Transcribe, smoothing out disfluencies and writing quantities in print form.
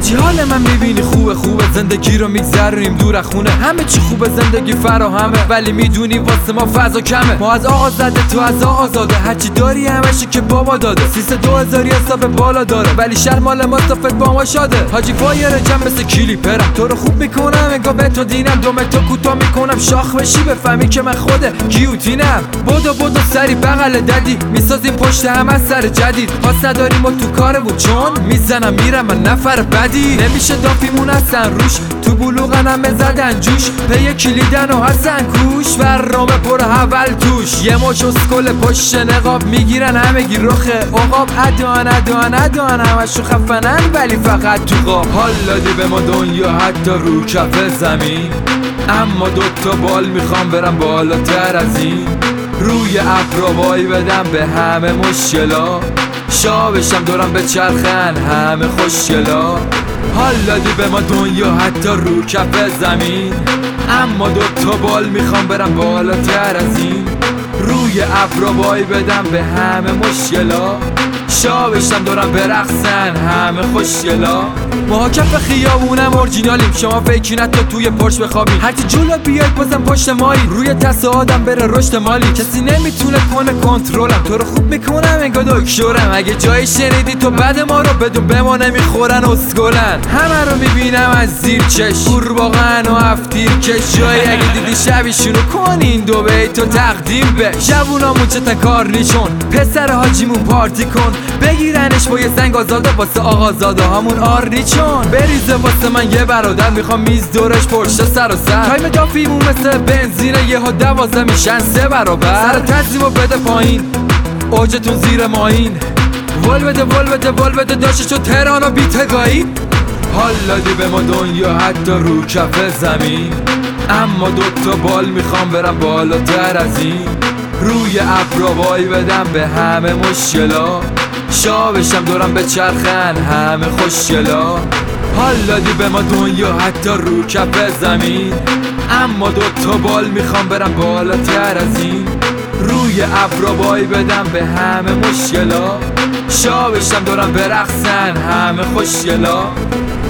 حاجی حال من میبینی خوبه زندگی رو میگذرونیم دور خونه، همه چی خوبه زندگی فراهمه، ولی میدونی واسه ما فضا کمه. ما از آقا زده تو از آقا زاده، هرچی داری همشی که بابا داده. 32000 حساب بالا داره ولی شهر مال ما تا فکر با ما شاده. حاجی وایر جم مثل کلیپرم، تو رو خوب میکنم انگار به تو دینم، دومه تو کوتاه میکنم شاخ بشی بفهمی که من خود گیوتینم. بدو سری بغل ددی میسازیم پشت هم از سر جدید، پاس نداریم ما تو کار بود چون میزنم میرم من نفر بدی. نمیشه دافیمون هستن روش، تو بلوغن همه زدن جوش، پی کلیدن و هستن کوش، برنامه پر حول توش. یه مش اسکل پشت نقاب میگیرن همگی رخه عقاب، ادوان همشو خفنن ولی فقط تو قاب. حال دادی به ما دنیا حتی رو کف زمین، اما دوتا بال میخوام برم بالاتر از این، روی ابرا وای بدم به همه مشکلا، شابشم دورم به چرخن همه خوشگلا. حال دادی به ما دنیا حتی رو کف زمین، اما دوتا بال میخوام برم بالاتر از این، روی ابرا وای بدم به همه مشکلا، شابشم دورم برقصن همه خوشگلا. ما کف خیابونم اورجینالیم، شما فیکی نتو توی پرش بخوابیم، هرچی جلو بیاید بازم پشت مایی، روی دست آدم بره رشد مالی، کسی نمیتونه کنه کنترلم، تو رو خوب میکنم انگار دکترم. اگه جایی شنیدی تو بعد ما رو بدون به ما نمیخورن اسکلن، همه رو میبینم از زیر چش، قورباغه و هفتیر کش، جایی اگه دیدی شبیشونو کنین دو بیتو تقدیم به جوونامون چه تکار نیچون، پسر حاجیمون پارتی کن، بگیرنش با یه سنگ آزاده واسه آقا زاده هامون آریچون، بریزه واسه من یه برادر، میخوام میز دورش پرشه سر و سر، تایم دافیمون مثل بنزینه یه ها 12 میشن 3 برابر، سر تنظیمو بده پایین اوجتون زیر ماین، ول بده داشته چو تهران و بیتگاهی. حال دادی به ما دنیا حتی رو کف زمین، اما دوتا بال میخوام برم بالاتر از این، روی ابرا وای بدم به همه مشکلا، شابشم دورم به چرخن همه خوشگلا. حال دادی به ما دنیا حتی رو کف زمین، اما دوتا بال میخوام برم بالاتر از این، روی ابرا وای بدم به همه مشکلا، شابشم دورم برقصن همه خوشگلا.